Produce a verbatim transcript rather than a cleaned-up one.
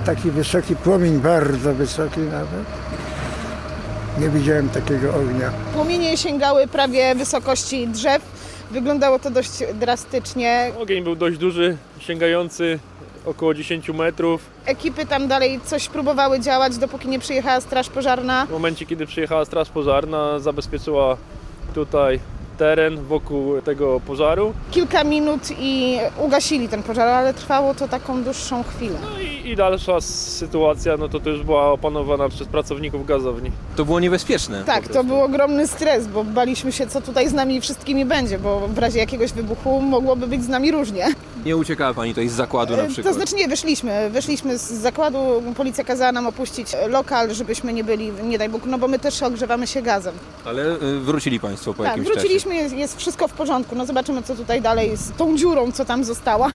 taki wysoki płomień, bardzo wysoki nawet. Nie widziałem takiego ognia. Płomienie sięgały prawie wysokości drzew. Wyglądało to dość drastycznie. Ogień był dość duży, sięgający około dziesięć metrów. Ekipy tam dalej coś próbowały działać, dopóki nie przyjechała straż pożarna. W momencie, kiedy przyjechała straż pożarna, zabezpieczyła tutaj teren wokół tego pożaru. Kilka minut i ugasili ten pożar, ale trwało to taką dłuższą chwilę. No i, i dalsza sytuacja, no to, to już była opanowana przez pracowników gazowni. To było niebezpieczne. Tak, to był ogromny stres, bo baliśmy się, co tutaj z nami wszystkimi będzie, bo w razie jakiegoś wybuchu mogłoby być z nami różnie. Nie uciekała pani tutaj z zakładu na przykład? To znaczy nie, wyszliśmy. Wyszliśmy z zakładu, policja kazała nam opuścić lokal, żebyśmy nie byli, nie daj Bóg, no bo my też ogrzewamy się gazem. Ale y, wrócili państwo po Tak, jakimś wróciliśmy, czasie. jest, jest wszystko w porządku. No zobaczymy, co tutaj dalej z tą dziurą, co tam została.